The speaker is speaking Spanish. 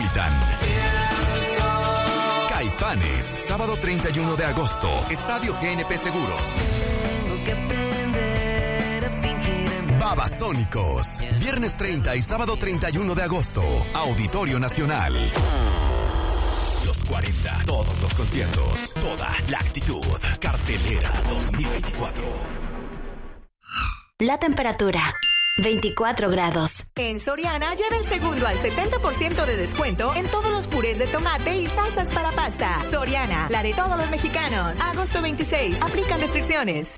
Metropolitan. Caifanes, sábado 31 de agosto, Estadio GNP Seguros. Babasónicos, viernes 30 y sábado 31 de agosto, Auditorio Nacional. Los 40, todos los conciertos, toda la actitud. Cartelera 2024. La temperatura. 24 grados. En Soriana, lleva el segundo al 70% de descuento en todos los purés de tomate y salsas para pasta. Soriana, la de todos los mexicanos. Agosto 26. Aplican restricciones.